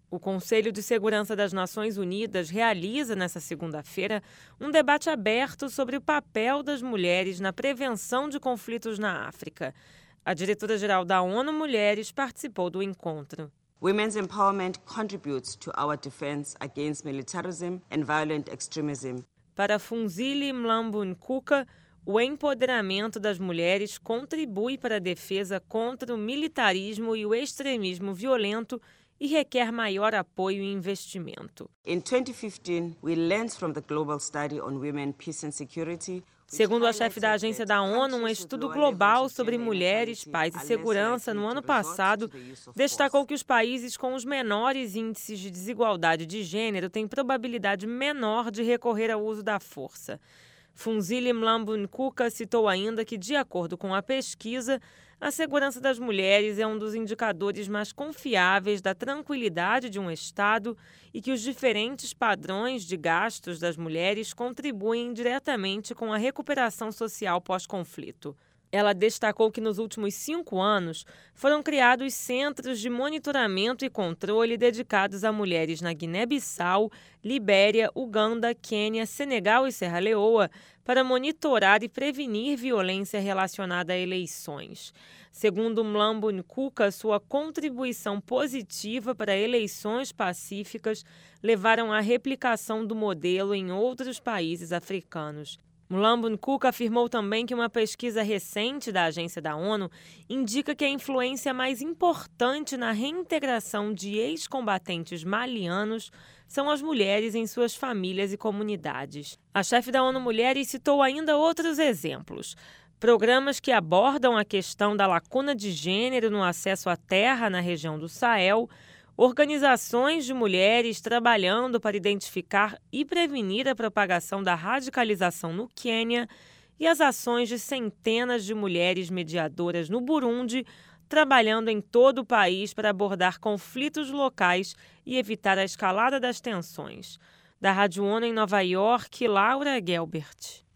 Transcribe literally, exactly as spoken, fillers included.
O Conselho de Segurança das Nações Unidas realiza, nesta segunda-feira, um debate aberto sobre o papel das mulheres na prevenção de conflitos na África. A diretora-geral da ONU Mulheres participou do encontro. Women's empowerment contributes to our defense against militarism and violent extremism. Para Phumzile Mlambo-Ngcuka, o empoderamento das mulheres contribui para a defesa contra o militarismo e o extremismo violento e requer maior apoio e investimento. In twenty fifteen, we learned from the global study on women, peace and security. Segundo a chefe da agência da ONU, um estudo global sobre mulheres, paz e segurança no ano passado destacou que os países com os menores índices de desigualdade de gênero têm probabilidade menor de recorrer ao uso da força. Phumzile Mlambo-Ngcuka citou ainda que, de acordo com a pesquisa, a segurança das mulheres é um dos indicadores mais confiáveis da tranquilidade de um Estado e que os diferentes padrões de gastos das mulheres contribuem diretamente com a recuperação social pós-conflito. Ela destacou que nos últimos cinco anos foram criados centros de monitoramento e controle dedicados a mulheres na Guiné-Bissau, Libéria, Uganda, Quênia, Senegal e Serra Leoa para monitorar e prevenir violência relacionada a eleições. Segundo Mlambo-Ngcuka, sua contribuição positiva para eleições pacíficas levaram à replicação do modelo em outros países africanos. Mlambo-Ngcuka afirmou também que uma pesquisa recente da agência da ONU indica que a influência mais importante na reintegração de ex-combatentes malianos são as mulheres em suas famílias e comunidades. A chefe da ONU Mulheres citou ainda outros exemplos. Programas que abordam a questão da lacuna de gênero no acesso à terra na região do Sahel, organizações de mulheres trabalhando para identificar e prevenir a propagação da radicalização no Quênia e as ações de centenas de mulheres mediadoras no Burundi, trabalhando em todo o país para abordar conflitos locais e evitar a escalada das tensões. Da Rádio ONU em Nova York, Laura Gelbert.